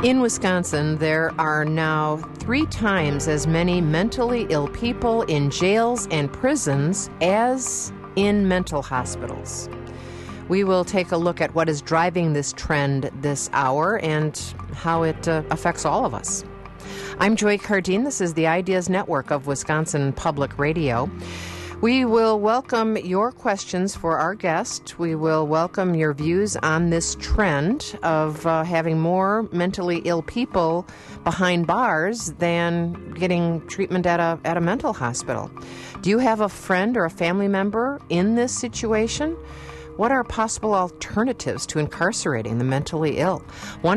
In Wisconsin, there are now 3 times as many mentally ill people in jails and prisons as in mental hospitals. We will take a look at what is driving this trend this hour and how it affects all of us. I'm Joy Cardine. This is the Ideas Network of Wisconsin Public Radio. We will welcome your questions for our guest. We will welcome your views on this trend of having more mentally ill people behind bars than getting treatment at a mental hospital. Do you have a friend or a family member in this situation? What are possible alternatives to incarcerating the mentally ill?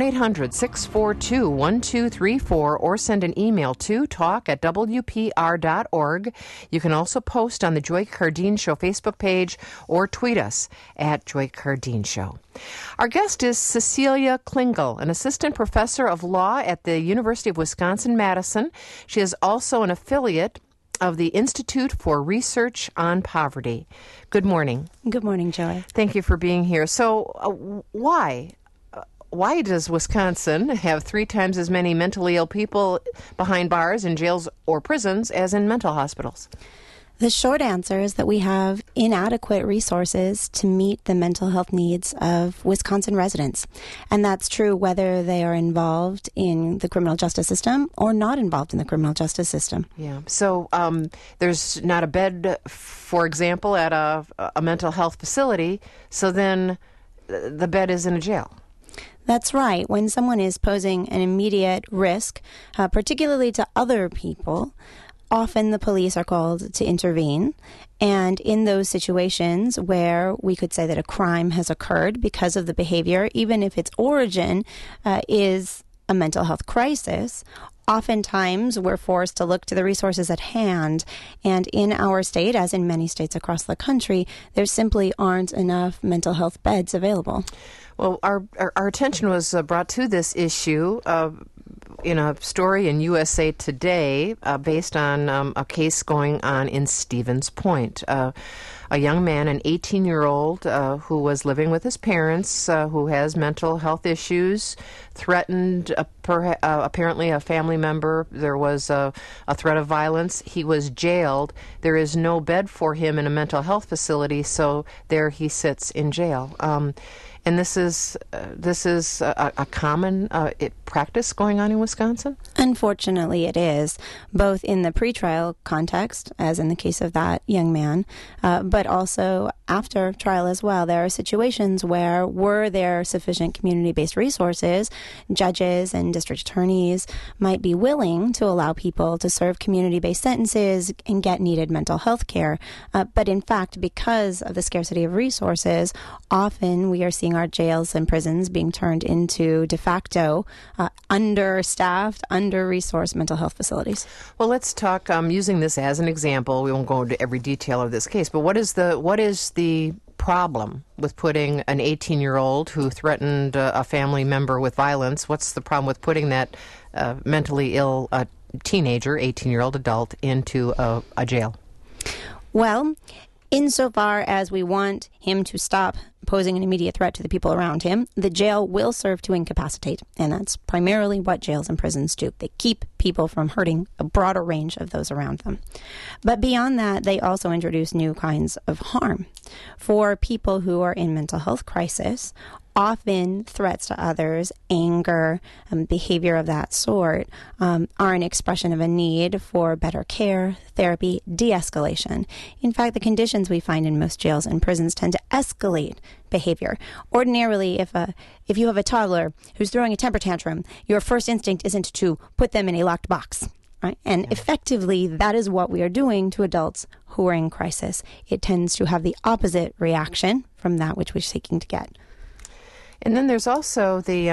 1-800-642-1234 or send an email to talk@wpr.org. You can also post on the Joy Cardine Show Facebook page or tweet us at Joy Cardine Show. Our guest is Cecilia Klingel, an assistant professor of law at the University of Wisconsin-Madison. She is also an affiliate of the Institute for Research on Poverty. Good morning. Good morning, Joy. Thank you for being here. So why does Wisconsin have 3 times as many mentally ill people behind bars in jails or prisons as in mental hospitals? The short answer is that we have inadequate resources to meet the mental health needs of Wisconsin residents. And that's true whether they are involved in the criminal justice system or not involved in the criminal justice system. Yeah. So there's not a bed, for example, at a mental health facility, so then the bed is in a jail. That's right. When someone is posing an immediate risk, particularly to other people, often the police are called to intervene, and in those situations where we could say that a crime has occurred because of the behavior, even if its origin is a mental health crisis, oftentimes we're forced to look to the resources at hand. And in our state, as in many states across the country, there simply aren't enough mental health beds available. Well, our attention was brought to this issue in a story in USA Today based on a case going on in Stevens Point. A young man, an 18-year-old who was living with his parents, who has mental health issues, threatened apparently a family member. There was a threat of violence. He was jailed. There is no bed for him in a mental health facility, so there he sits in jail. And this is a common practice going on in Wisconsin? Unfortunately, it is, both in the pretrial context, as in the case of that young man, but also after trial as well. There are situations where, were there sufficient community-based resources, judges and district attorneys might be willing to allow people to serve community-based sentences and get needed mental health care. But in fact, because of the scarcity of resources, often we are seeing our jails and prisons being turned into de facto understaffed, under-resourced mental health facilities. Well, let's talk using this as an example. We won't go into every detail of this case, but what is the problem with putting an 18-year-old who threatened a family member with violence? What's the problem with putting that mentally ill teenager, 18-year-old adult, into a jail? Well, insofar as we want him to stop posing an immediate threat to the people around him, the jail will serve to incapacitate. And that's primarily what jails and prisons do. They keep people from hurting a broader range of those around them. But beyond that, they also introduce new kinds of harm. For people who are in mental health crisis, often threats to others, anger, behavior of that sort are an expression of a need for better care, therapy, de-escalation. In fact, the conditions we find in most jails and prisons tend to escalate behavior. Ordinarily, if you have a toddler who's throwing a temper tantrum, your first instinct isn't to put them in a locked box. Right? And effectively, that is what we are doing to adults who are in crisis. It tends to have the opposite reaction from that which we're seeking to get. And then there's also the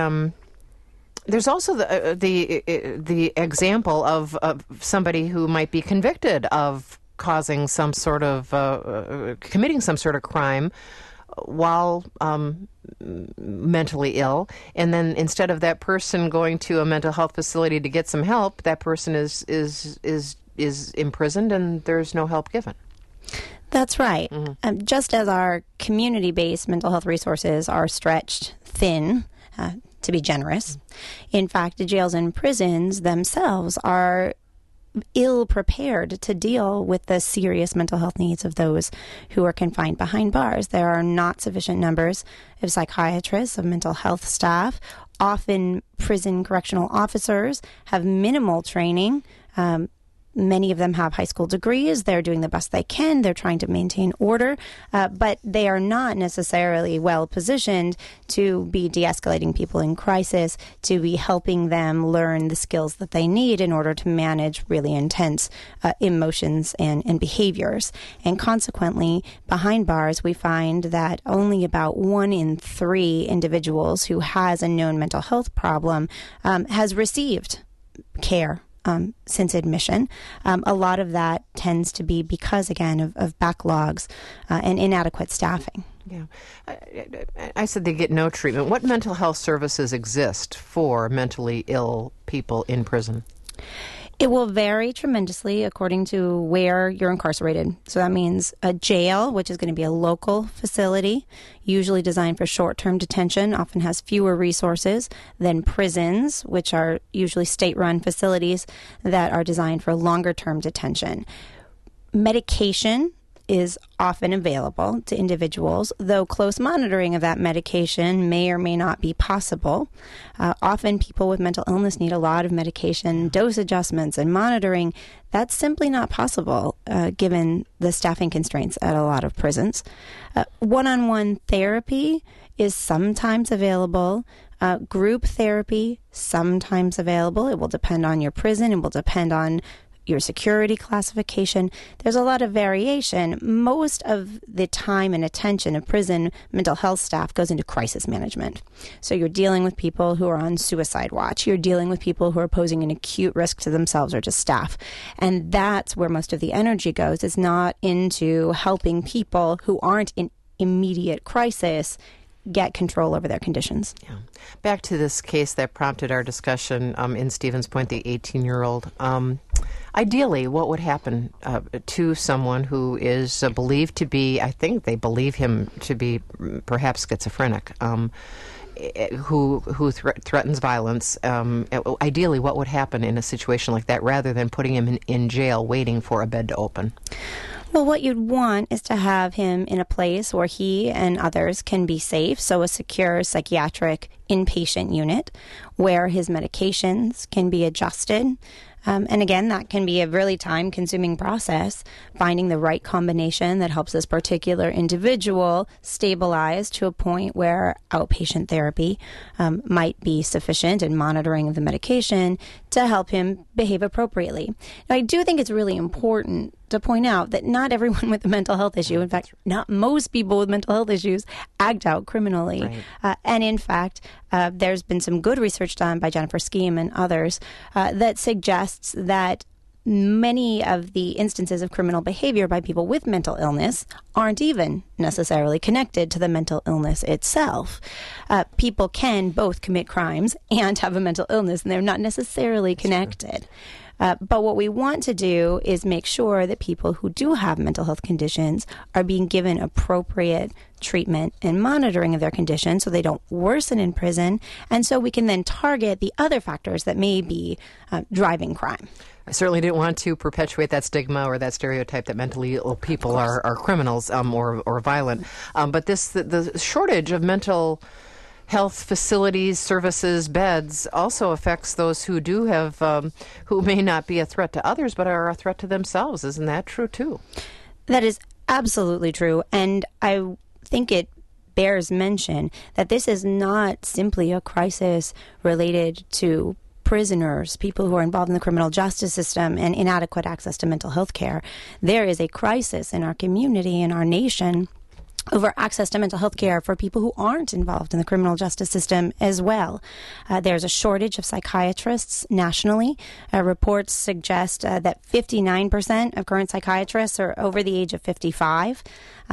example of somebody who might be convicted of causing some sort of committing some sort of crime while mentally ill, and then instead of that person going to a mental health facility to get some help, that person is imprisoned and there's no help given. That's right. Just as our community-based mental health resources are stretched thin to be generous. In fact, the jails and prisons themselves are ill prepared to deal with the serious mental health needs of those who are confined behind bars. There are not sufficient numbers of psychiatrists, of mental health staff. Often prison correctional officers have minimal training. Many of them have high school degrees. They're doing the best they can. They're trying to maintain order, but they are not necessarily well positioned to be de-escalating people in crisis, to be helping them learn the skills that they need in order to manage really intense emotions and behaviors. And consequently, behind bars, we find that only about 1 in 3 individuals who has a known mental health problem has received care since admission. A lot of that tends to be because, again, of backlogs and inadequate staffing. Yeah. I said they get no treatment. What mental health services exist for mentally ill people in prison? It will vary tremendously according to where you're incarcerated. So that means a jail, which is going to be a local facility, usually designed for short-term detention, often has fewer resources than prisons, which are usually state-run facilities that are designed for longer-term detention. Medication is often available to individuals, though close monitoring of that medication may or may not be possible. Often people with mental illness need a lot of medication, dose adjustments, and monitoring. That's simply not possible given the staffing constraints at a lot of prisons. One-on-one therapy is sometimes available. Group therapy, sometimes available. It will depend on your prison. It will depend on your security classification. There's a lot of variation. Most of the time and attention of prison mental health staff goes into crisis management. So you're dealing with people who are on suicide watch. You're dealing with people who are posing an acute risk to themselves or to staff. And that's where most of the energy goes. It's not into helping people who aren't in immediate crisis get control over their conditions. Yeah. Back to this case that prompted our discussion in Stevens Point, the 18-year-old. Ideally, what would happen to someone who is believed to be, I think they believe him to be perhaps schizophrenic, who threatens violence? Ideally, what would happen in a situation like that rather than putting him in jail waiting for a bed to open? Well, what you'd want is to have him in a place where he and others can be safe, so a secure psychiatric inpatient unit where his medications can be adjusted. And again, that can be a really time-consuming process, finding the right combination that helps this particular individual stabilize to a point where outpatient therapy might be sufficient and monitoring of the medication to help him behave appropriately. Now, I do think it's really important to point out that not everyone with a mental health issue, in fact, not most people with mental health issues, act out criminally. Right. And in fact, there's been some good research done by Jennifer Skeem and others that suggests that many of the instances of criminal behavior by people with mental illness aren't even necessarily connected to the mental illness itself. People can both commit crimes and have a mental illness, and they're not necessarily connected. But what we want to do is make sure that people who do have mental health conditions are being given appropriate treatment and monitoring of their condition so they don't worsen in prison, and so we can then target the other factors that may be driving crime. I certainly didn't want to perpetuate that stigma or that stereotype that mentally ill people are criminals or violent. But the shortage of mental health facilities, services, beds also affects those who do have, who may not be a threat to others, but are a threat to themselves. Isn't that true, too? That is absolutely true. And I think it bears mention that this is not simply a crisis related to prisoners, people who are involved in the criminal justice system, and inadequate access to mental health care. There is a crisis in our community, in our nation, over access to mental health care for people who aren't involved in the criminal justice system as well. There's a shortage of psychiatrists nationally. Reports suggest that 59% of current psychiatrists are over the age of 55.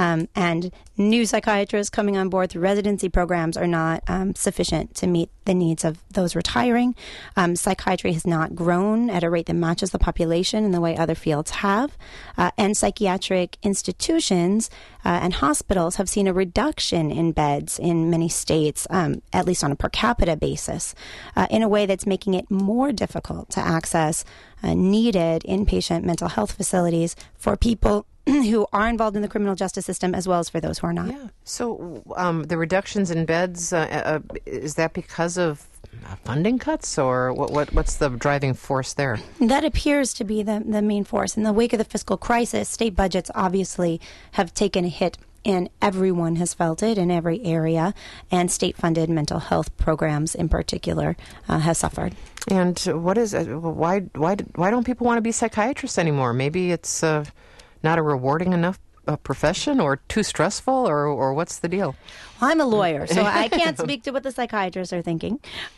And new psychiatrists coming on board through residency programs are not sufficient to meet the needs of those retiring. Psychiatry has not grown at a rate that matches the population in the way other fields have. And psychiatric institutions and hospitals have seen a reduction in beds in many states, at least on a per capita basis, in a way that's making it more difficult to access needed inpatient mental health facilities for people who are involved in the criminal justice system as well as for those who are not. Yeah. So the reductions in beds, is that because of funding cuts, or what's the driving force there? That appears to be the main force. In the wake of the fiscal crisis, state budgets obviously have taken a hit, and everyone has felt it in every area, and state-funded mental health programs in particular have suffered. And what is it? Why don't people want to be psychiatrists anymore? Maybe it's not a rewarding enough profession, or too stressful, or what's the deal? Well, I'm a lawyer, so I can't speak to what the psychiatrists are thinking.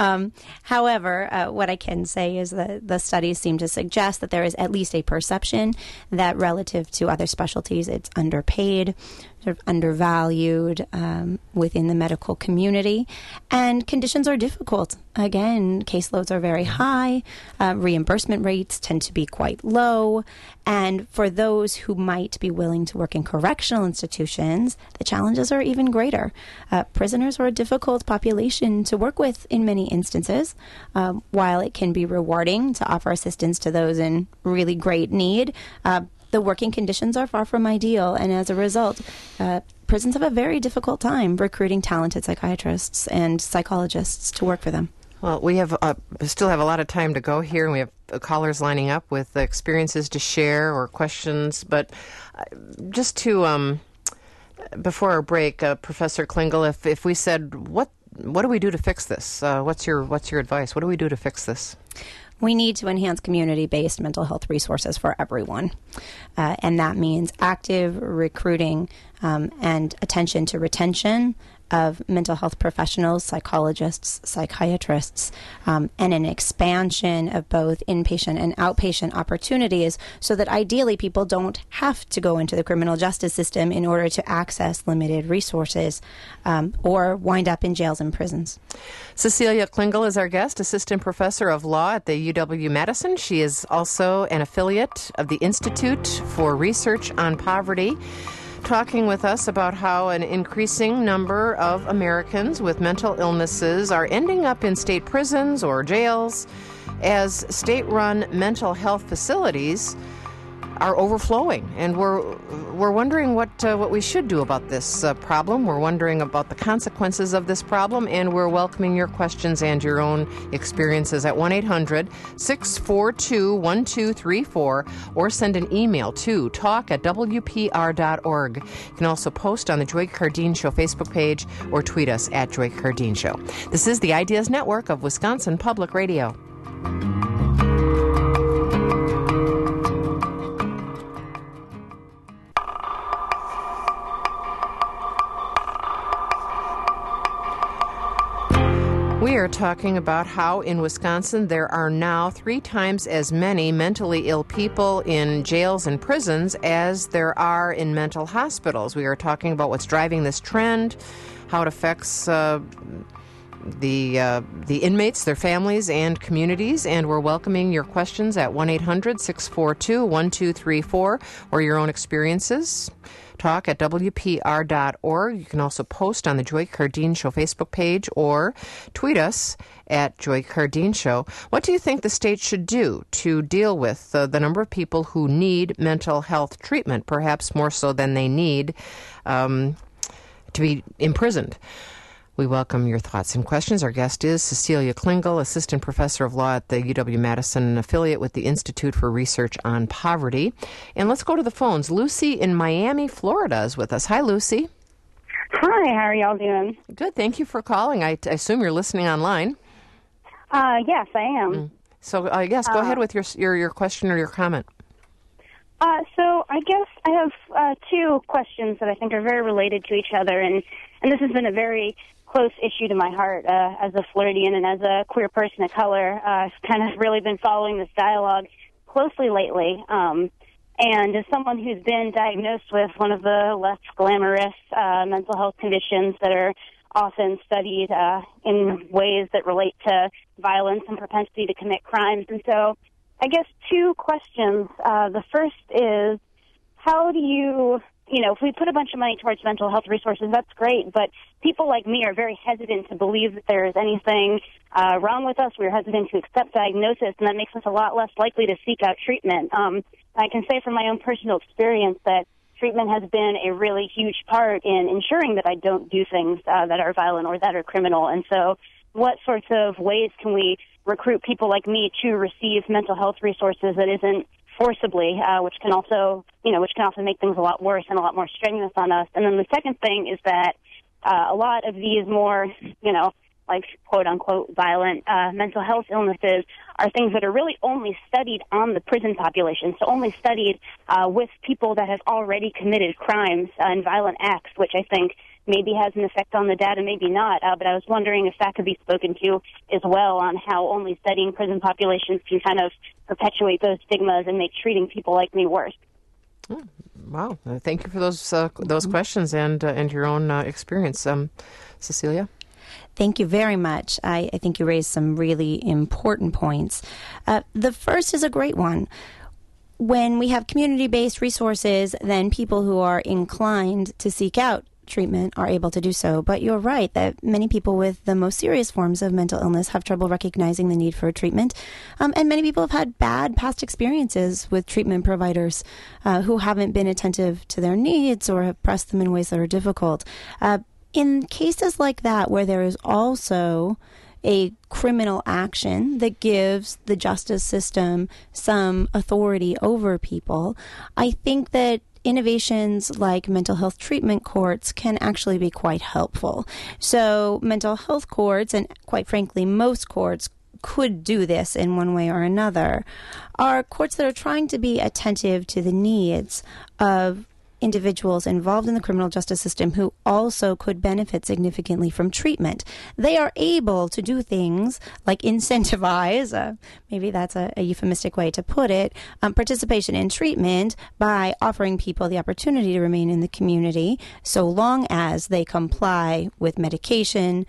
However, what I can say is that the studies seem to suggest that there is at least a perception that relative to other specialties, it's underpaid, sort of undervalued within the medical community, and conditions are difficult. Again, caseloads are very high, reimbursement rates tend to be quite low, and for those who might be willing to work in correctional institutions, the challenges are even greater. Prisoners are a difficult population to work with in many instances. While it can be rewarding to offer assistance to those in really great need, the working conditions are far from ideal, and as a result, prisons have a very difficult time recruiting talented psychiatrists and psychologists to work for them. Well, we still have a lot of time to go here, and we have callers lining up with experiences to share or questions. But just to before our break, Professor Klingel, if we said, what do we do to fix this? What's your advice? What do we do to fix this? We need to enhance community-based mental health resources for everyone. And that means active recruiting and attention to retention of mental health professionals, psychologists, psychiatrists, and an expansion of both inpatient and outpatient opportunities so that ideally people don't have to go into the criminal justice system in order to access limited resources or wind up in jails and prisons. Cecilia Klingel is our guest, assistant professor of law at the UW-Madison. She is also an affiliate of the Institute for Research on Poverty, talking with us about how an increasing number of Americans with mental illnesses are ending up in state prisons or jails as state-run mental health facilities are overflowing. And we're wondering what we should do about this problem. We're wondering about the consequences of this problem, and we're welcoming your questions and your own experiences at 1-800-642-1234, or send an email to talk@wpr.org. You can also post on the Joy Cardeen Show Facebook page or tweet us at Joy Cardeen Show. This is the Ideas Network of Wisconsin Public Radio. We are talking about how in Wisconsin there are now 3 times as many mentally ill people in jails and prisons as there are in mental hospitals. We are talking about what's driving this trend, how it affects the inmates, their families, and communities, and we're welcoming your questions at 1-800-642-1234 or your own experiences. Talk at WPR.org. You can also post on the Joy Cardeen Show Facebook page or tweet us at Joy Cardeen Show. What do you think the state should do to deal with the number of people who need mental health treatment, perhaps more so than they need to be imprisoned? We welcome your thoughts and questions. Our guest is Cecilia Klingel, assistant professor of law at the UW-Madison, affiliate with the Institute for Research on Poverty. And let's go to the phones. Lucy in Miami, Florida is with us. Hi, Lucy. Hi, how are y'all doing? Good. Thank you for calling. I assume you're listening online. Yes, I am. So, yes, go ahead with your question or your comment. So I guess I have 2 questions that I think are very related to each other, and this has been a very close issue to my heart as a Floridian and as a queer person of color. I've kind of really been following this dialogue closely lately, and as someone who's been diagnosed with one of the less glamorous mental health conditions that are often studied in ways that relate to violence and propensity to commit crimes. And so I guess 2 questions. The first is, how do you if we put a bunch of money towards mental health resources, that's great. But people like me are very hesitant to believe that there is anything wrong with us. We're hesitant to accept diagnosis, and that makes us a lot less likely to seek out treatment. I can say from my own personal experience that treatment has been a really huge part in ensuring that I don't do things that are violent or that are criminal. And so what sorts of ways can we recruit people like me to receive mental health resources that isn't forcibly, which can also make things a lot worse and a lot more strenuous on us. And then the second thing is that a lot of these more, like quote-unquote violent mental health illnesses are things that are really only studied on the prison population, so only studied with people that have already committed crimes and violent acts, which I think maybe has an effect on the data, maybe not. But I was wondering if that could be spoken to as well on how only studying prison populations can kind of perpetuate those stigmas and make treating people like me worse. Oh, wow. Thank you for those questions and your own experience. Cecilia? Thank you very much. I think you raised some really important points. The first is a great one. When we have community-based resources, then people who are inclined to seek out treatment are able to do so. But you're right that many people with the most serious forms of mental illness have trouble recognizing the need for treatment. And many people have had bad past experiences with treatment providers who haven't been attentive to their needs or have pressed them in ways that are difficult. In cases like that, where there is also a criminal action that gives the justice system some authority over people, I think that innovations like mental health treatment courts can actually be quite helpful. So mental health courts, and quite frankly, most courts could do this in one way or another, are courts that are trying to be attentive to the needs of individuals involved in the criminal justice system who also could benefit significantly from treatment. They are able to do things like incentivize, maybe that's a euphemistic way to put it, participation in treatment by offering people the opportunity to remain in the community so long as they comply with medication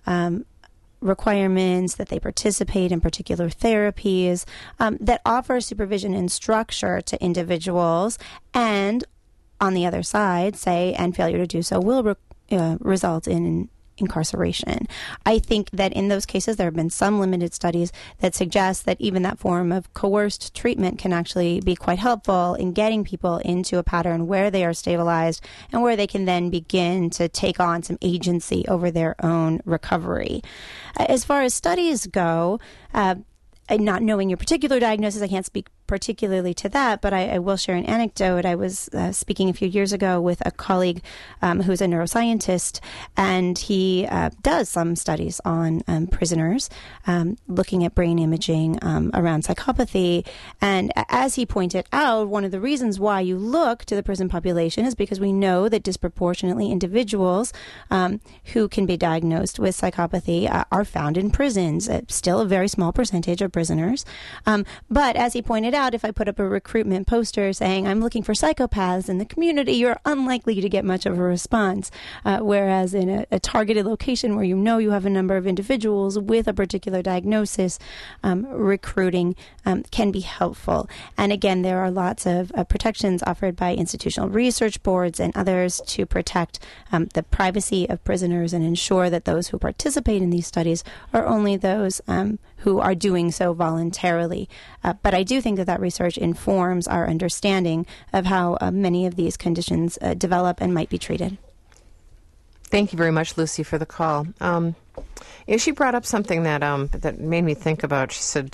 requirements, that they participate in particular therapies, that offer supervision and structure to individuals, and on the other side, and failure to do so will result in incarceration. I think that in those cases, there have been some limited studies that suggest that even that form of coerced treatment can actually be quite helpful in getting people into a pattern where they are stabilized and where they can then begin to take on some agency over their own recovery. As far as studies go, not knowing your particular diagnosis, I can't speak particularly to that, but I will share an anecdote. I was speaking a few years ago with a colleague who's a neuroscientist, and he does some studies on prisoners, looking at brain imaging around psychopathy. And as he pointed out, one of the reasons why you look to the prison population is because we know that disproportionately individuals who can be diagnosed with psychopathy are found in prisons. It's still a very small percentage of prisoners. But as he pointed out, if I put up a recruitment poster saying I'm looking for psychopaths in the community, you're unlikely to get much of a response. Whereas in a targeted location where you have a number of individuals with a particular diagnosis, recruiting can be helpful. And again, there are lots of protections offered by institutional research boards and others to protect the privacy of prisoners and ensure that those who participate in these studies are only those who are doing so voluntarily. But I do think that research informs our understanding of how many of these conditions develop and might be treated. Thank you very much, Lucy, for the call. She brought up something that made me think about. She said,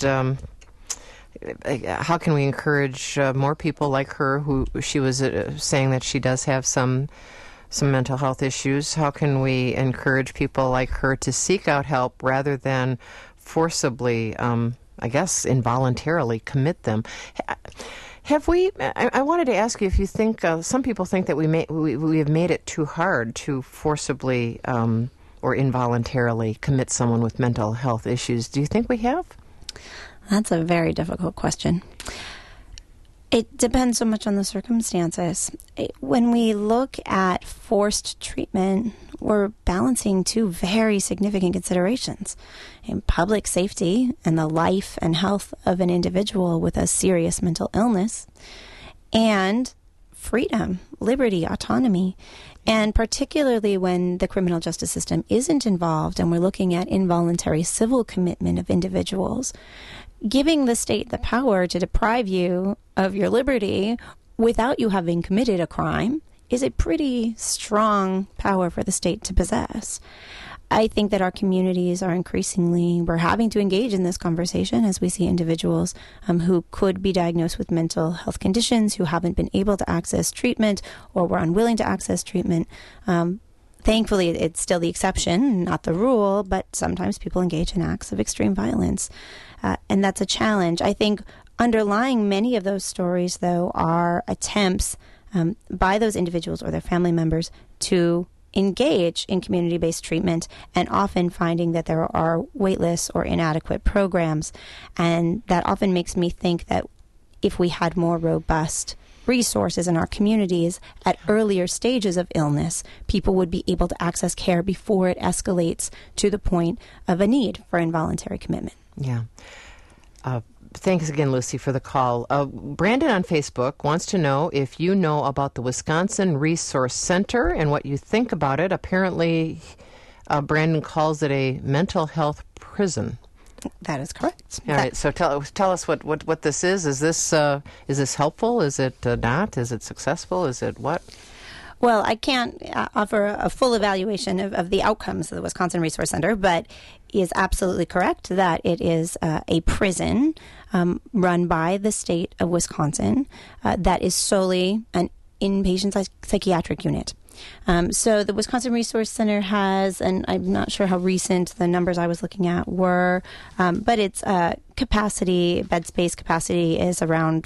how can we encourage more people like her, who she was saying that she does have some mental health issues? How can we encourage people like her to seek out help rather than forcibly, involuntarily commit them? Have we? I wanted to ask you if you think some people think that we have made it too hard to forcibly or involuntarily commit someone with mental health issues. Do you think we have? That's a very difficult question. It depends so much on the circumstances. When we look at forced treatment, we're balancing two very significant considerations: in public safety and the life and health of an individual with a serious mental illness, and freedom, liberty, autonomy. And particularly when the criminal justice system isn't involved and we're looking at involuntary civil commitment of individuals, giving the state the power to deprive you of your liberty without you having committed a crime is a pretty strong power for the state to possess. I think that our communities are we're having to engage in this conversation as we see individuals who could be diagnosed with mental health conditions, who haven't been able to access treatment or were unwilling to access treatment. Thankfully, it's still the exception, not the rule, but sometimes people engage in acts of extreme violence. And that's a challenge. I think underlying many of those stories, though, are attempts by those individuals or their family members to engage in community-based treatment, and often finding that there are waitlist or inadequate programs. And that often makes me think that if we had more robust resources in our communities at earlier stages of illness, people would be able to access care before it escalates to the point of a need for involuntary commitment. Yeah. Thanks again, Lucy, for the call. Brandon on Facebook wants to know if you know about the Wisconsin Resource Center and what you think about it. Apparently, Brandon calls it a mental health prison. That is correct. All right. So tell us what this is. Is this helpful? Is it not? Is it successful? Is it what? Well, I can't offer a full evaluation of the outcomes of the Wisconsin Resource Center, but is absolutely correct that it is a prison run by the state of Wisconsin that is solely an inpatient psychiatric unit. So the Wisconsin Resource Center has, and I'm not sure how recent the numbers I was looking at were, but its bed space capacity is around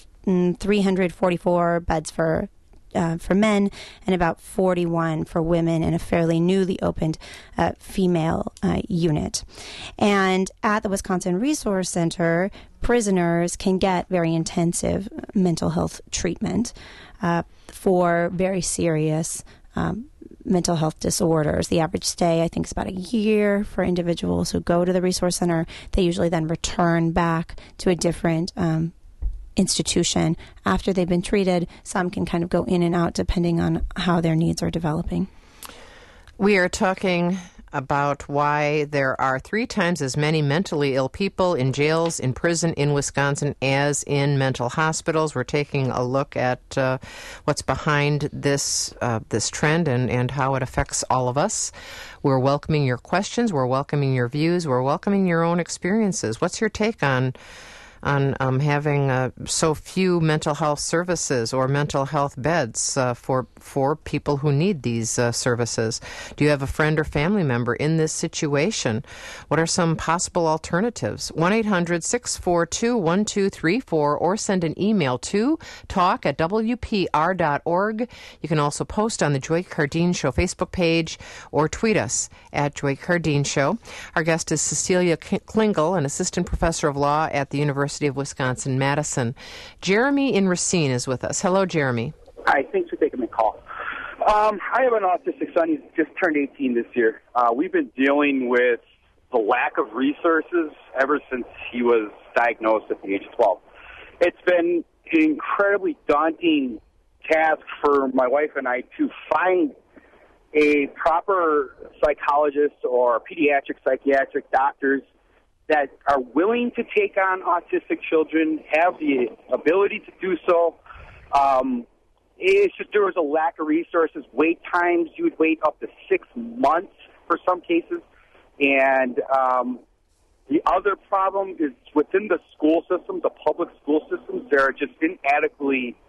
344 beds for men and about 41 for women, and a fairly newly opened female unit. And at the Wisconsin Resource Center, prisoners can get very intensive mental health treatment for very serious mental health disorders. The average stay, I think, is about a year for individuals who go to the Resource Center. They usually then return back to a different institution after they've been treated. Some can kind of go in and out depending on how their needs are developing. We are talking about why there are 3 times as many mentally ill people in jails, in prison in Wisconsin as in mental hospitals. We're taking a look at what's behind this trend and how it affects all of us. We're welcoming your questions. We're welcoming your views. We're welcoming your own experiences. What's your take on having so few mental health services or mental health beds for people who need these services? Do you have a friend or family member in this situation? What are some possible alternatives? 1-800-642-1234 or send an email to talk@wpr.org. You can also post on the Joy Cardeen Show Facebook page or tweet us at Joy Cardeen Show. Our guest is Cecilia Klingel, an assistant professor of law at the University of Wisconsin-Madison. Jeremy in Racine is with us. Hello, Jeremy. Hi, thanks for taking the call. I have an autistic son. He's just turned 18 this year. We've been dealing with the lack of resources ever since he was diagnosed at the age of 12. It's been an incredibly daunting task for my wife and I to find a proper psychologist or pediatric psychiatric doctors that are willing to take on autistic children, have the ability to do so. It's just there was a lack of resources. Wait times, you would wait up to 6 months for some cases. And the other problem is within the school systems, the public school systems, they're just inadequately,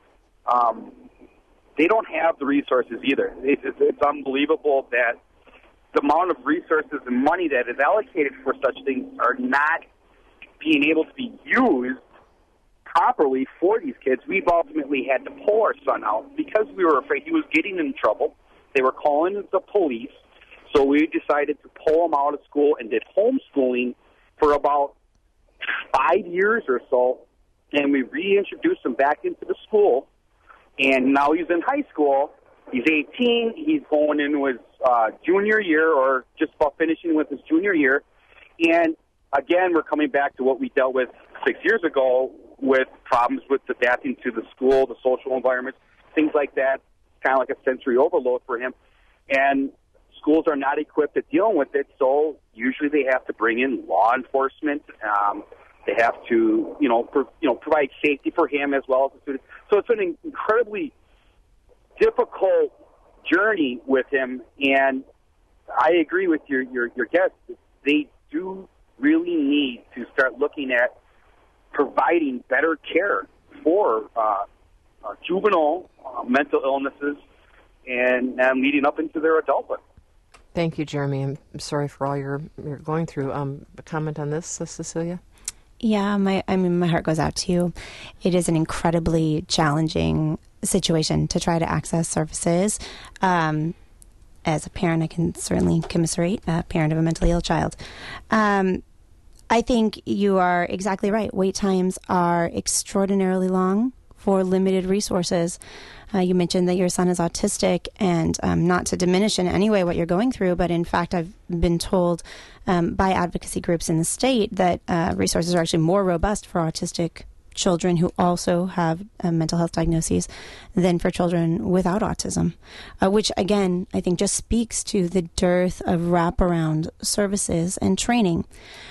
they don't have the resources either. It's unbelievable that the amount of resources and money that is allocated for such things are not being able to be used properly for these kids. We've ultimately had to pull our son out because we were afraid he was getting in trouble. They were calling the police, so we decided to pull him out of school and did homeschooling for about 5 years or so, and we reintroduced him back into the school, and now he's in high school. He's 18. He's going into his junior year or just about finishing with his junior year. And, again, we're coming back to what we dealt with 6 years ago with problems with adapting to the school, the social environment, things like that, kind of like a sensory overload for him. And schools are not equipped at dealing with it, so usually they have to bring in law enforcement. They have to, provide safety for him as well as the students. So it's an incredibly difficult journey with him, and I agree with your guest. They do really need to start looking at providing better care for juvenile mental illnesses and leading up into their adulthood. Thank you, Jeremy. I'm sorry for all you're going through. A comment on this, Cecilia? Yeah, my heart goes out to you. It is an incredibly challenging situation to try to access services. As a parent, I can certainly commiserate, a parent of a mentally ill child. I think you are exactly right. Wait times are extraordinarily long for limited resources. You mentioned that your son is autistic, and not to diminish in any way what you're going through, but in fact, I've been told by advocacy groups in the state that resources are actually more robust for autistic children who also have mental health diagnoses than for children without autism, which again, I think just speaks to the dearth of wraparound services and training.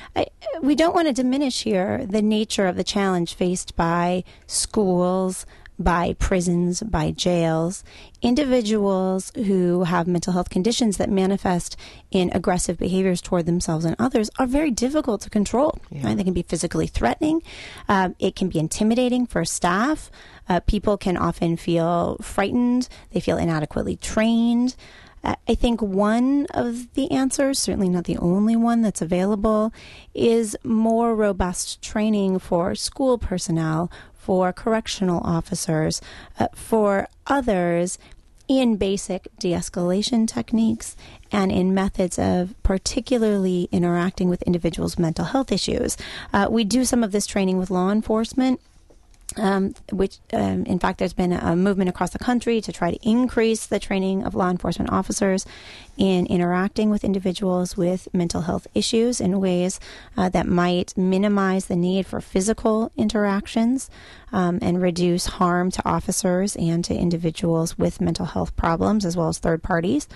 We don't want to diminish here the nature of the challenge faced by schools, by prisons, by jails. Individuals who have mental health conditions that manifest in aggressive behaviors toward themselves and others are very difficult to control. Yeah. They can be physically threatening. It can be intimidating for staff. People can often feel frightened. They feel inadequately trained. I think one of the answers, certainly not the only one that's available, is more robust training for school personnel, for correctional officers, for others in basic de-escalation techniques and in methods of particularly interacting with individuals' mental health issues. We do some of this training with law enforcement. Which, in fact, there's been a movement across the country to try to increase the training of law enforcement officers in interacting with individuals with mental health issues in ways that might minimize the need for physical interactions and reduce harm to officers and to individuals with mental health problems, as well as third parties.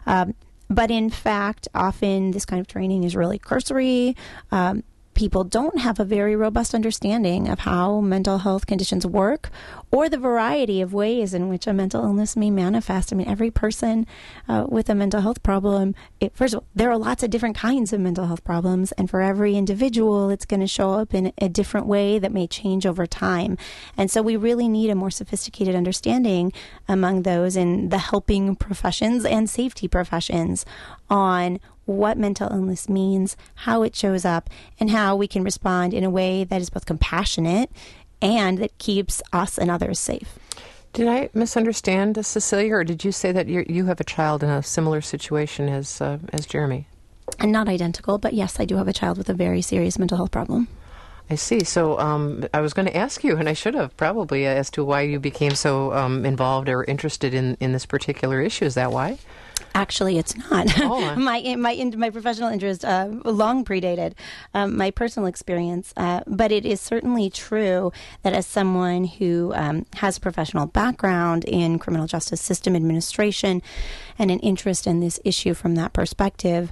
But in fact, often this kind of training is really cursory. People don't have a very robust understanding of how mental health conditions work or the variety of ways in which a mental illness may manifest. I mean, every person with a mental health problem, first of all, there are lots of different kinds of mental health problems, and for every individual, it's going to show up in a different way that may change over time. And so we really need a more sophisticated understanding among those in the helping professions and safety professions on what mental illness means, how it shows up, and how we can respond in a way that is both compassionate and that keeps us and others safe. Did I misunderstand, Cecilia, or did you say that you have a child in a similar situation as Jeremy? And not identical, but yes, I do have a child with a very serious mental health problem. I see. So I was going to ask you, and I should have probably, as to why you became so involved or interested in this particular issue. Is that why? Actually, it's not. Oh. My professional interest long predated my personal experience, but it is certainly true that as someone who has a professional background in criminal justice system administration and an interest in this issue from that perspective,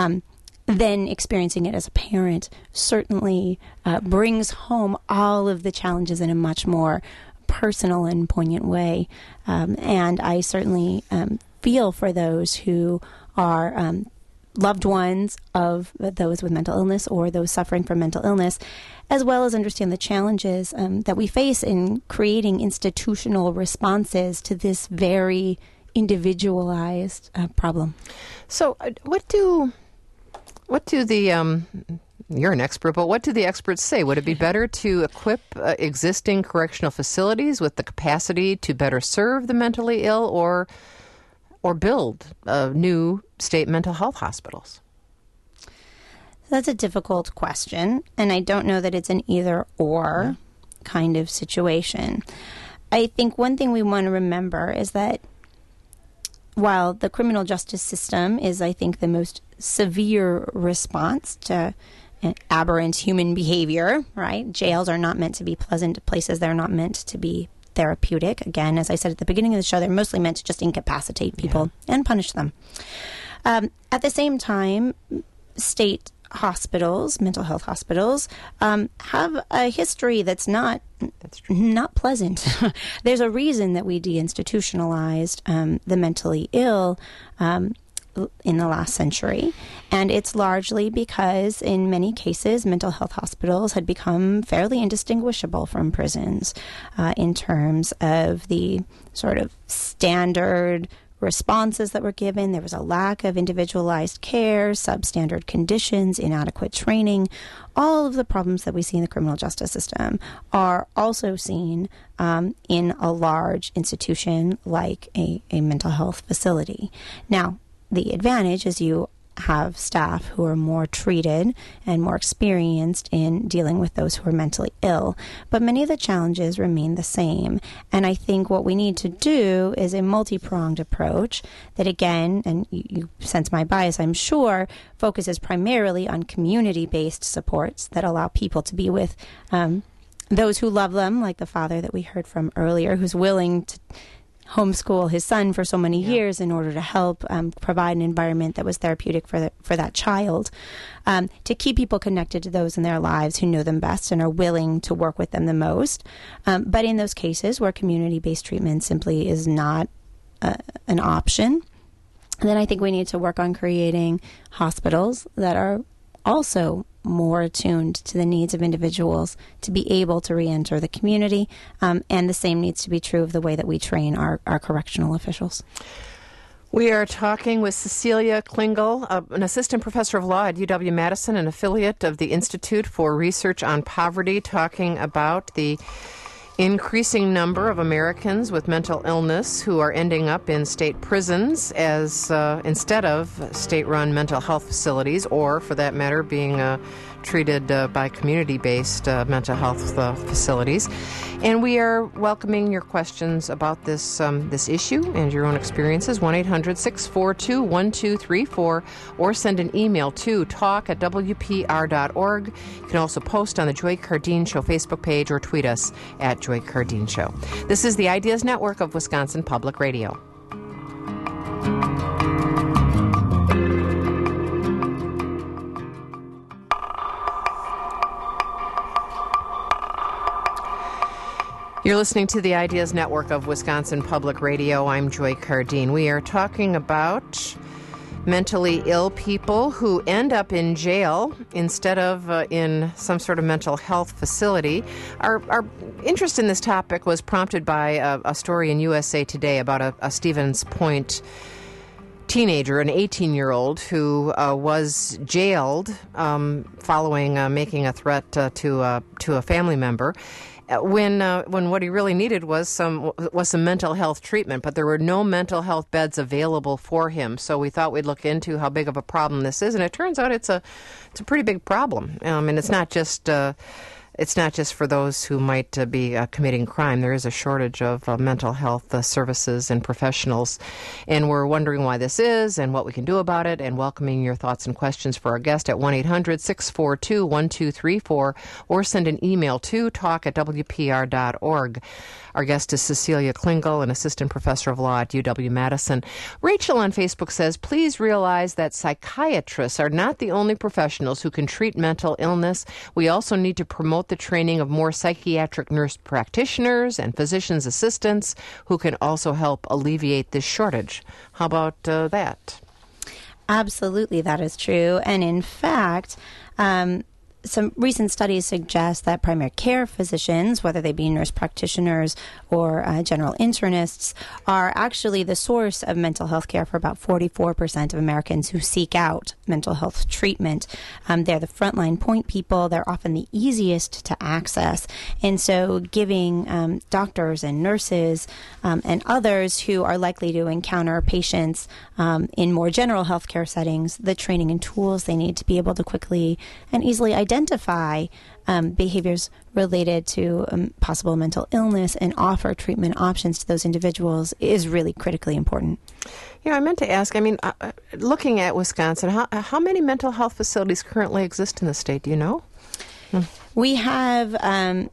then experiencing it as a parent certainly brings home all of the challenges in a much more personal and poignant way. And I certainly feel for those who are loved ones of those with mental illness or those suffering from mental illness, as well as understand the challenges that we face in creating institutional responses to this very individualized problem. So what do the you're an expert, but what do the experts say? Would it be better to equip existing correctional facilities with the capacity to better serve the mentally ill, or build new state mental health hospitals? That's a difficult question, and I don't know that it's an either-or kind of situation. I think one thing we want to remember is that while the criminal justice system is, I think, the most severe response to aberrant human behavior, right? Jails are not meant to be pleasant places. They're not meant to be therapeutic. Again, as I said at the beginning of the show, they're mostly meant to just incapacitate people and punish them. At the same time, state hospitals, mental health hospitals, have a history that's not pleasant. There's a reason that we deinstitutionalized the mentally ill in the last century, and it's largely because in many cases mental health hospitals had become fairly indistinguishable from prisons in terms of the sort of standard responses that were given. There was a lack of individualized care, substandard conditions, inadequate training. All of the problems that we see in the criminal justice system are also seen in a large institution like a mental health facility. Now, the advantage is you have staff who are more treated and more experienced in dealing with those who are mentally ill. But many of the challenges remain the same. And I think what we need to do is a multi-pronged approach that, again, and you sense my bias, I'm sure, focuses primarily on community-based supports that allow people to be with those who love them, like the father that we heard from earlier, who's willing to homeschool his son for so many years in order to help provide an environment that was therapeutic for that child, to keep people connected to those in their lives who know them best and are willing to work with them the most. But in those cases where community-based treatment simply is not an option, then I think we need to work on creating hospitals that are also more attuned to the needs of individuals to be able to re-enter the community. And the same needs to be true of the way that we train our correctional officials. We are talking with Cecilia Klingel, an assistant professor of law at UW-Madison, an affiliate of the Institute for Research on Poverty, talking about the increasing number of Americans with mental illness who are ending up in state prisons as instead of state-run mental health facilities, or, for that matter, being treated by community-based mental health facilities. And we are welcoming your questions about this issue and your own experiences. 1-800-642-1234, or send an email to talk@wpr.org. You can also post on the Joy Cardeen Show Facebook page or tweet us at Joy Cardeen Show. This is the Ideas Network of Wisconsin Public Radio. You're listening to the Ideas Network of Wisconsin Public Radio. I'm Joy Cardeen. We are talking about mentally ill people who end up in jail instead of in some sort of mental health facility. Our interest in this topic was prompted by a story in USA Today about a Stevens Point teenager, an 18-year-old, who was jailed following making a threat to a family member. When what he really needed was some mental health treatment, but there were no mental health beds available for him. So we thought we'd look into how big of a problem this is, and it turns out it's a pretty big problem. And it's not just for those who might be committing crime. There is a shortage of mental health services and professionals, and we're wondering why this is and what we can do about it, and welcoming your thoughts and questions for our guest at 1-800-642-1234, or send an email to talk@wpr.org. Our guest is Cecilia Klingel, an assistant professor of law at UW-Madison. Rachel on Facebook says, please realize that psychiatrists are not the only professionals who can treat mental illness. We also need to promote the training of more psychiatric nurse practitioners and physician's assistants who can also help alleviate this shortage. How about that? Absolutely, that is true. And in fact, some recent studies suggest that primary care physicians, whether they be nurse practitioners or general internists, are actually the source of mental health care for about 44% of Americans who seek out mental health treatment. They're the frontline point people. They're often the easiest to access. And so giving doctors and nurses and others who are likely to encounter patients in more general healthcare settings the training and tools they need to be able to quickly and easily identify behaviors related to possible mental illness and offer treatment options to those individuals is really critically important. Yeah, I meant to ask, looking at Wisconsin, how many mental health facilities currently exist in the state? Do you know? We have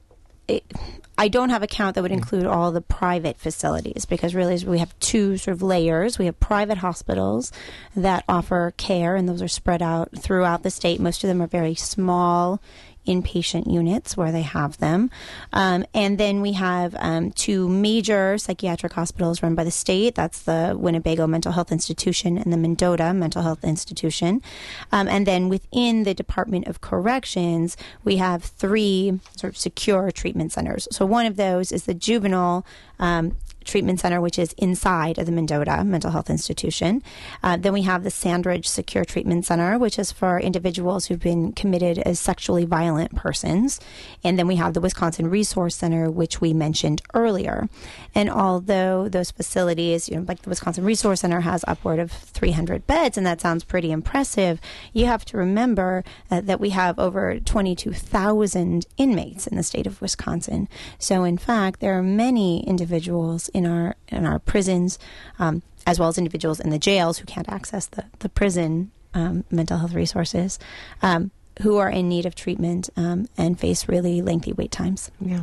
I don't have a count that would include all the private facilities, because really we have two sort of layers. We have private hospitals that offer care, and those are spread out throughout the state. Most of them are very small inpatient units where they have them. And then we have two major psychiatric hospitals run by the state. That's the Winnebago Mental Health Institution and the Mendota Mental Health Institution. And then within the Department of Corrections, we have three sort of secure treatment centers. So one of those is the juvenile treatment center, which is inside of the Mendota Mental Health Institution. Then we have the Sandridge Secure Treatment Center, which is for individuals who've been committed as sexually violent persons. And then we have the Wisconsin Resource Center, which we mentioned earlier. And although those facilities, like the Wisconsin Resource Center has upward of 300 beds, and that sounds pretty impressive, you have to remember that we have over 22,000 inmates in the state of Wisconsin. So in fact, there are many individuals in our prisons, as well as individuals in the jails who can't access the prison mental health resources, who are in need of treatment and face really lengthy wait times. Yeah.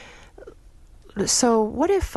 So what if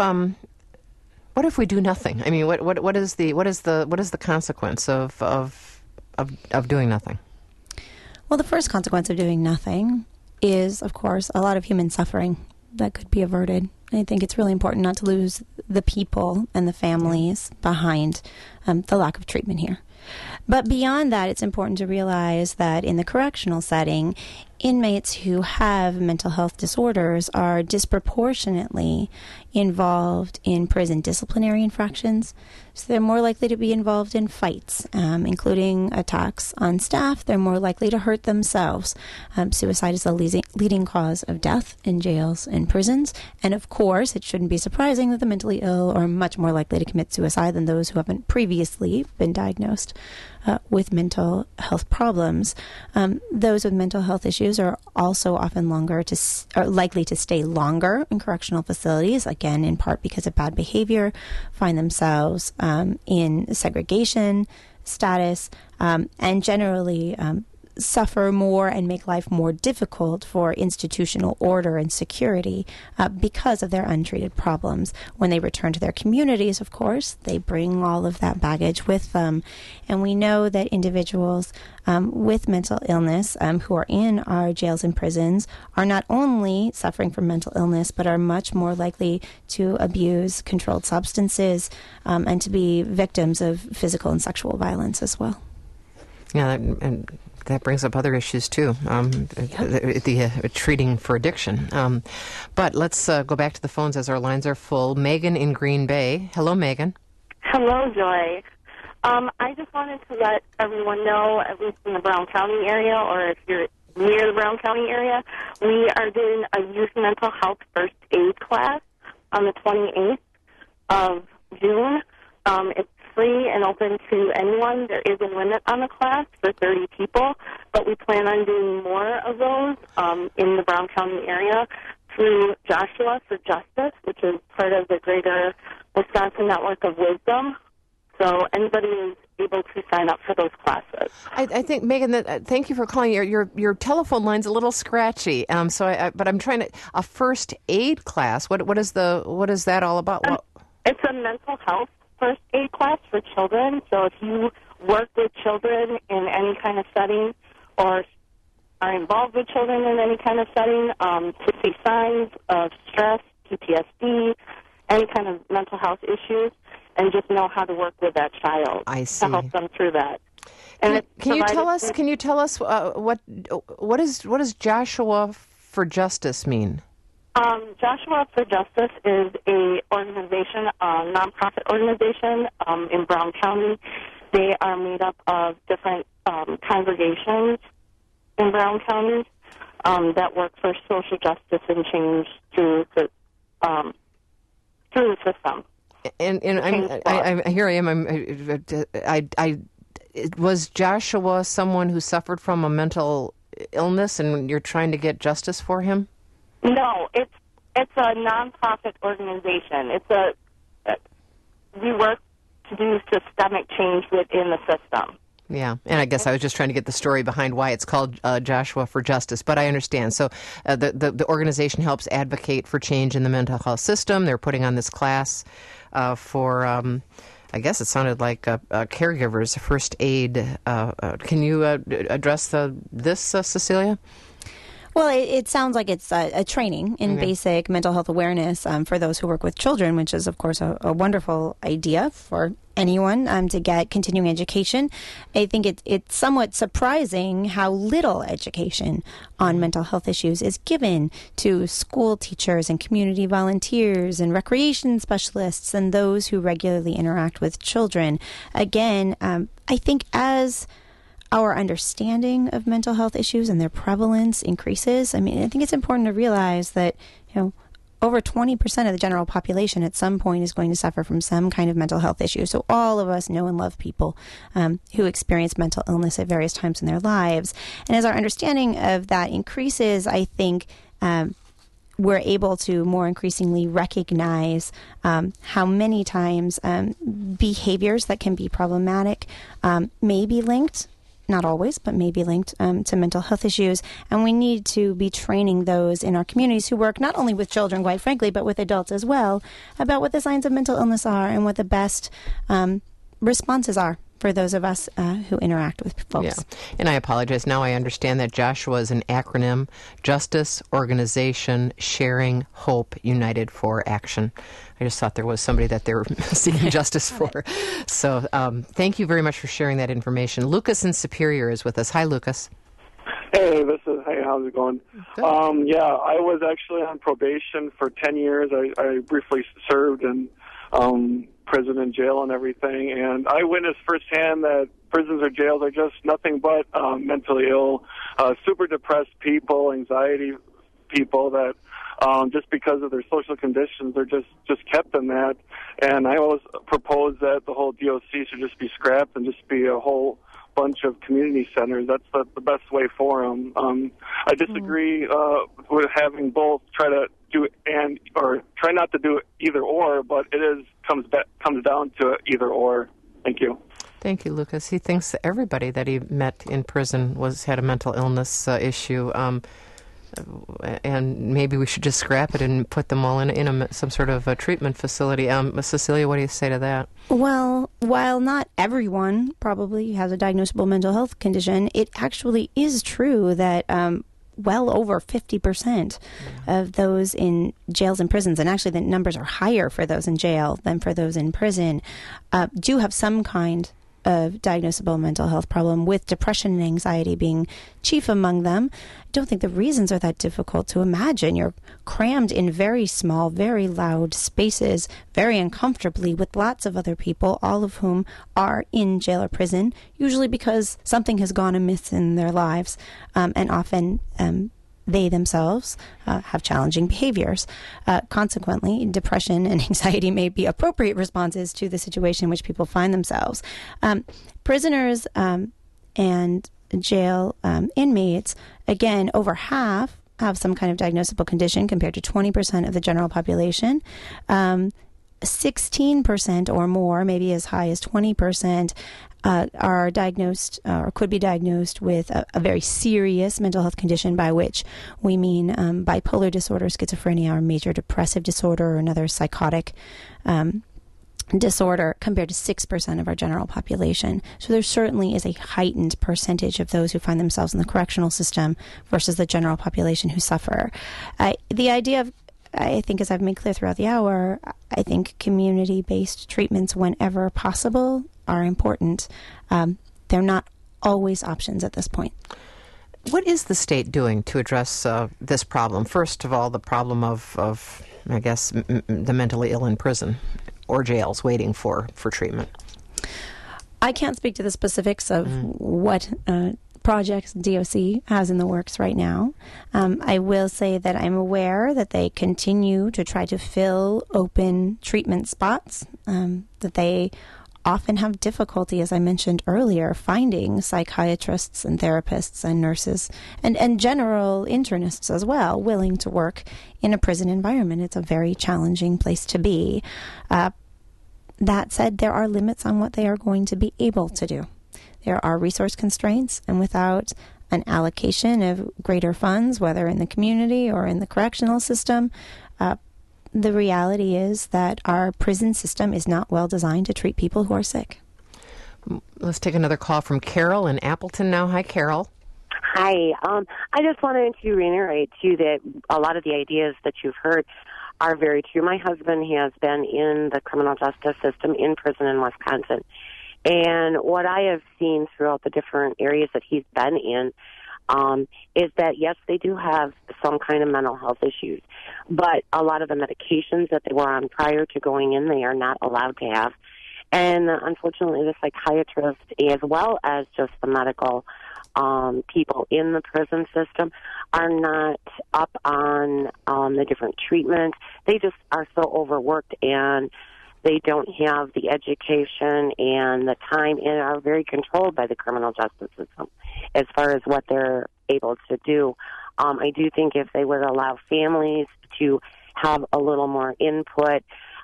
we do nothing? I mean, what is the consequence of doing nothing? Well, the first consequence of doing nothing is, of course, a lot of human suffering that could be averted. I think it's really important not to lose the people and the families behind the lack of treatment here. But beyond that, it's important to realize that in the correctional setting, inmates who have mental health disorders are disproportionately involved in prison disciplinary infractions. So they're more likely to be involved in fights, including attacks on staff. They're more likely to hurt themselves. Suicide is the leading cause of death in jails and prisons. And of course, it shouldn't be surprising that the mentally ill are much more likely to commit suicide than those who haven't previously been diagnosed with mental health problems. Those with mental health issues are also often likely to stay longer in correctional facilities, again, in part because of bad behavior, find themselves in segregation status, and generally suffer more and make life more difficult for institutional order and security because of their untreated problems. When they return to their communities, of course, they bring all of that baggage with them. And we know that individuals with mental illness who are in our jails and prisons are not only suffering from mental illness, but are much more likely to abuse controlled substances and to be victims of physical and sexual violence as well. Yeah, and that brings up other issues too, the treating for addiction. But let's go back to the phones as our lines are full. Megan in Green Bay. Hello, Megan. Hello, Joy. I just wanted to let everyone know, at least in the Brown County area, or if you're near the Brown County area, we are doing a youth mental health first aid class on the 28th of June. It's free and open to anyone. There is a limit on the class for 30 people, but we plan on doing more of those in the Brown County area through Joshua for Justice, which is part of the greater Wisconsin Network of Wisdom. So anybody is able to sign up for those classes. I think, Megan, thank you for calling. Your telephone line's a little scratchy. But I'm trying to a first aid class. What is that all about? It's a mental health first aid class for children. So if you work with children in any kind of setting or are involved with children in any kind of setting, to see signs of stress, PTSD, any kind of mental health issues, and just know how to work with that child. I see. To help them through that. And Can you tell us what does Joshua for Justice mean? Joshua for Justice is a organization, a nonprofit organization in Brown County. They are made up of different congregations in Brown County that work for social justice and change through the system. And here I am. Was Joshua someone who suffered from a mental illness, and you're trying to get justice for him? No, it's a nonprofit organization. We work to do systemic change within the system. Yeah, and I guess I was just trying to get the story behind why it's called Joshua for Justice, but I understand. So the organization helps advocate for change in the mental health system. They're putting on this class for, I guess it sounded like caregivers, first aid. Can you address this, Cecilia? Well, it sounds like it's a training in basic mental health awareness for those who work with children, which is, of course, a wonderful idea for anyone to get continuing education. I think it's somewhat surprising how little education on mental health issues is given to school teachers and community volunteers and recreation specialists and those who regularly interact with children. Again, I think as our understanding of mental health issues and their prevalence increases, I think it's important to realize that, over 20% of the general population at some point is going to suffer from some kind of mental health issue. So all of us know and love people who experience mental illness at various times in their lives. And as our understanding of that increases, I think we're able to more increasingly recognize how many times behaviors that can be problematic may be linked, not always, but may be linked to mental health issues. And we need to be training those in our communities who work not only with children, quite frankly, but with adults as well, about what the signs of mental illness are and what the best responses are for those of us who interact with folks. Yeah. And I apologize. Now I understand that Joshua is an acronym: Justice, Organization, Sharing, Hope, United for Action. I just thought there was somebody that they were seeking justice for. So thank you very much for sharing that information. Lucas in Superior is with us. Hi, Lucas. Hey, how's it going? I was actually on probation for 10 years. I briefly served in prison and jail and everything, and I witnessed firsthand that prisons or jails are just nothing but mentally ill, super depressed people, anxiety people that just because of their social conditions, they're just kept in that. And I always propose that the whole DOC should just be scrapped and just be a whole bunch of community centers. That's the best way for them. I disagree with having both. Try not to do either or, but it comes down to either or. Thank you. Thank you, Lucas. He thinks that everybody that he met in prison had a mental illness issue. And maybe we should just scrap it and put them all in some sort of a treatment facility. Cecilia, what do you say to that? Well, while not everyone probably has a diagnosable mental health condition, it actually is true that well over 50% of those in jails and prisons, and actually the numbers are higher for those in jail than for those in prison, do have some kind of diagnosable mental health problem, with depression and anxiety being chief among them. I don't think the reasons are that difficult to imagine. You're crammed in very small, very loud spaces, very uncomfortably with lots of other people, all of whom are in jail or prison, usually because something has gone amiss in their lives, and often they themselves have challenging behaviors. Consequently, depression and anxiety may be appropriate responses to the situation in which people find themselves. Prisoners and jail inmates, again, over half have some kind of diagnosable condition compared to 20% of the general population. 16% or more, maybe as high as 20%, are diagnosed or could be diagnosed with a very serious mental health condition, by which we mean bipolar disorder, schizophrenia, or major depressive disorder, or another psychotic disorder, compared to 6% of our general population. So there certainly is a heightened percentage of those who find themselves in the correctional system versus the general population who suffer. The idea of, I think, as I've made clear throughout the hour, I think community-based treatments, whenever possible, are important. They're not always options at this point. What is the state doing to address this problem? First of all, the problem of I guess, the mentally ill in prison or jails waiting for treatment. I can't speak to the specifics of what projects DOC has in the works right now. I will say that I'm aware that they continue to try to fill open treatment spots, that they often have difficulty, as I mentioned earlier, finding psychiatrists and therapists and nurses and general internists as well willing to work in a prison environment. It's a very challenging place to be. That said, there are limits on what they are going to be able to do. there are resource constraints, and without an allocation of greater funds, whether in the community or in the correctional system, the reality is that our prison system is not well designed to treat people who are sick. Let's take another call from Carol in Appleton now. Hi, Carol. Hi. I just wanted to reiterate, too, that a lot of the ideas that you've heard are very true. My husband has been in the criminal justice system in prison in Wisconsin. And what I have seen throughout the different areas that he's been in is that, yes, they do have some kind of mental health issues, but a lot of the medications that they were on prior to going in, they are not allowed to have. And unfortunately, the psychiatrist, as well as just the medical people in the prison system, are not up on the different treatment. They just are so overworked, and they don't have the education and the time, and are very controlled by the criminal justice system as far as what they're able to do. I do think if they would allow families to have a little more input,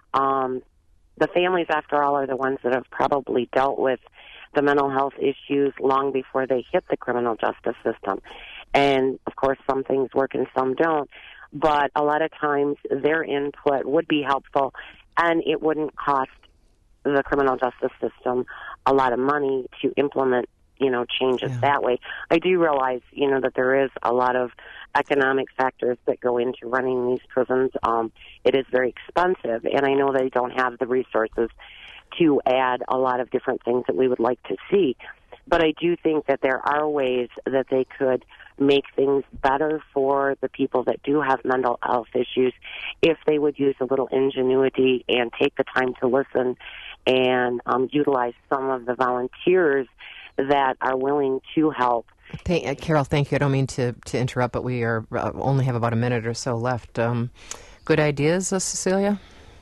the families, after all, are the ones that have probably dealt with the mental health issues long before they hit the criminal justice system. And, of course, some things work and some don't. But a lot of times their input would be helpful, and it wouldn't cost the criminal justice system a lot of money to implement, changes that way. I do realize, that there is a lot of economic factors that go into running these prisons. It is very expensive, and I know they don't have the resources to add a lot of different things that we would like to see. But I do think that there are ways that they could make things better for the people that do have mental health issues if they would use a little ingenuity and take the time to listen and utilize some of the volunteers that are willing to help. Carol, thank you. I don't mean to interrupt, but we are only have about a minute or so left. Good ideas, Cecilia?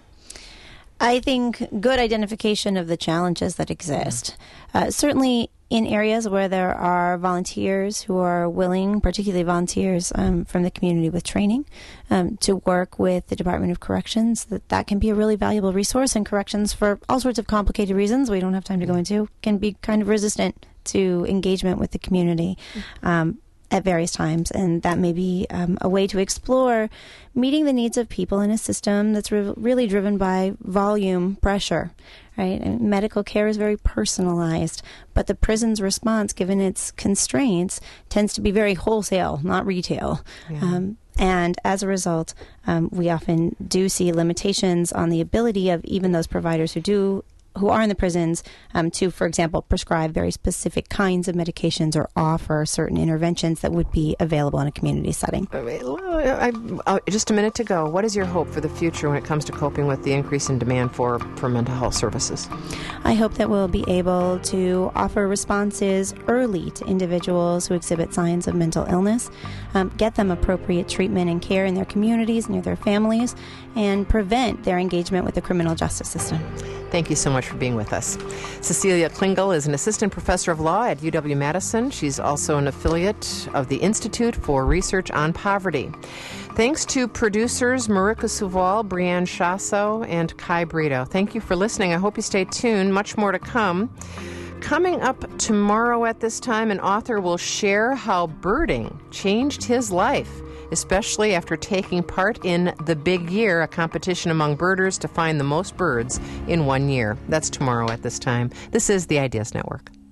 I think good identification of the challenges that exist. Certainly in areas where there are volunteers who are willing, particularly volunteers from the community with training, to work with the Department of Corrections, that can be a really valuable resource. And corrections, for all sorts of complicated reasons we don't have time to go into, can be kind of resistant to engagement with the community at various times, and that may be a way to explore meeting the needs of people in a system that's really driven by volume pressure, right? And medical care is very personalized, but the prison's response, given its constraints, tends to be very wholesale, not retail. Yeah. And as a result, we often do see limitations on the ability of even those providers who are in the prisons to, for example, prescribe very specific kinds of medications or offer certain interventions that would be available in a community setting. Just a minute to go. What is your hope for the future when it comes to coping with the increase in demand for mental health services? I hope that we'll be able to offer responses early to individuals who exhibit signs of mental illness, get them appropriate treatment and care in their communities, near their families, and prevent their engagement with the criminal justice system. Thank you so much for being with us. Cecilia Klingel is an assistant professor of law at UW-Madison. She's also an affiliate of the Institute for Research on Poverty. Thanks to producers Marika Suval, Brianne Shasso, and Kai Brito. Thank you for listening. I hope you stay tuned. Much more to come. Coming up tomorrow at this time, an author will share how birding changed his life, especially after taking part in The Big Year, a competition among birders to find the most birds in 1 year. That's tomorrow at this time. This is the Ideas Network.